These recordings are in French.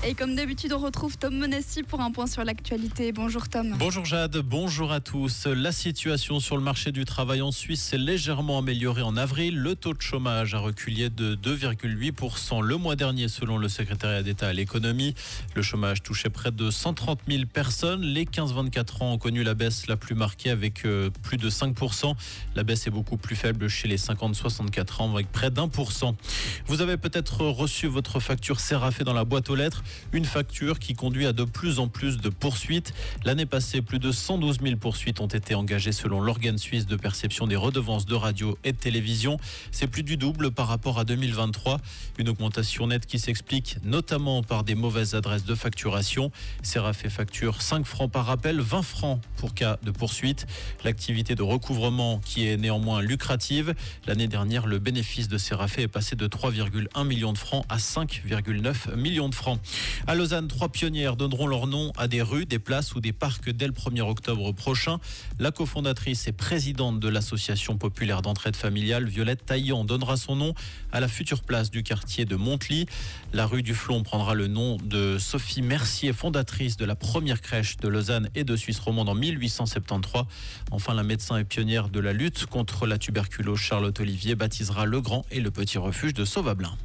Et comme d'habitude, on retrouve Tom Monassi pour un point sur l'actualité. Bonjour Tom. Bonjour Jade, bonjour à tous. La situation sur le marché du travail en Suisse s'est légèrement améliorée en avril. Le taux de chômage a reculé de 2,8% le mois dernier selon le secrétariat d'État à l'économie. Le chômage touchait près de 130 000 personnes. Les 15-24 ans ont connu la baisse la plus marquée avec plus de 5%. La baisse est beaucoup plus faible chez les 50-64 ans avec près d'1%. Vous avez peut-être reçu votre facture Serafé dans la boîte aux lettres. Une facture qui conduit à de plus en plus de poursuites. L'année passée, plus de 112 000 poursuites ont été engagées selon l'organe suisse de perception des redevances de radio et de télévision. C'est plus du double par rapport à 2023. Une augmentation nette qui s'explique notamment par des mauvaises adresses de facturation. Serafé facture 5 francs par appel, 20 francs pour cas de poursuite. L'activité de recouvrement qui est néanmoins lucrative. L'année dernière, le bénéfice de Serafé est passé de 3,1 millions de francs à 5,9 millions de francs. À Lausanne, 3 pionnières donneront leur nom à des rues, des places ou des parcs dès le 1er octobre prochain. La cofondatrice et présidente de l'association populaire d'entraide familiale, Violette Taillant, donnera son nom à la future place du quartier de Montely. La rue du Flon prendra le nom de Sophie Mercier, fondatrice de la première crèche de Lausanne et de Suisse romande en 1873. Enfin, la médecin et pionnière de la lutte contre la tuberculose, Charlotte Olivier, baptisera le grand et le petit refuge de Sauvablin.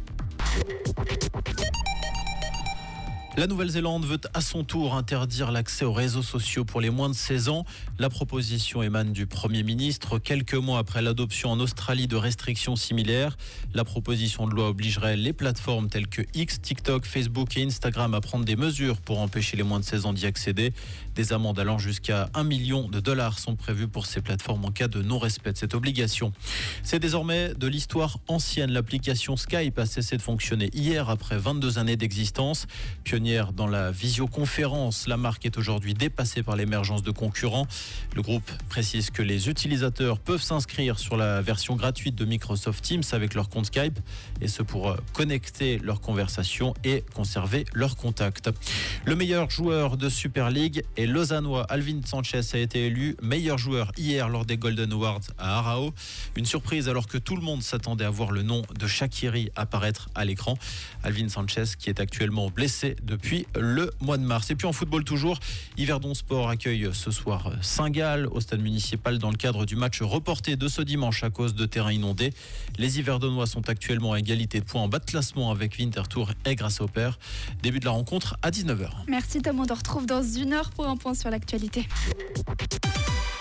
La Nouvelle-Zélande veut à son tour interdire l'accès aux réseaux sociaux pour les moins de 16 ans. La proposition émane du Premier ministre quelques mois après l'adoption en Australie de restrictions similaires. La proposition de loi obligerait les plateformes telles que X, TikTok, Facebook et Instagram à prendre des mesures pour empêcher les moins de 16 ans d'y accéder. Des amendes allant jusqu'à $1 million sont prévues pour ces plateformes en cas de non-respect de cette obligation. C'est désormais de l'histoire ancienne. L'application Skype a cessé de fonctionner hier après 22 années d'existence. Pionnière dans la visioconférence, la marque est aujourd'hui dépassée par l'émergence de concurrents. Le groupe précise que les utilisateurs peuvent s'inscrire sur la version gratuite de Microsoft Teams avec leur compte Skype, et ce pour connecter leurs conversations et conserver leurs contacts. Le meilleur joueur de Super League est lausannois. Alvin Sanchez a été élu meilleur joueur hier lors des Golden Awards à Arao. Une surprise alors que tout le monde s'attendait à voir le nom de Shaqiri apparaître à l'écran. Alvin Sanchez qui est actuellement blessé depuis le mois de mars. Et puis en football toujours, Yverdon Sport accueille ce soir Saint-Gall au stade municipal dans le cadre du match reporté de ce dimanche à cause de terrains inondés. Les Yverdonois sont actuellement à égalité de points en bas de classement avec Winterthur et Grasshopper. Début de la rencontre à 19h. Merci Tom, on te retrouve dans 1 heure pour un point sur l'actualité.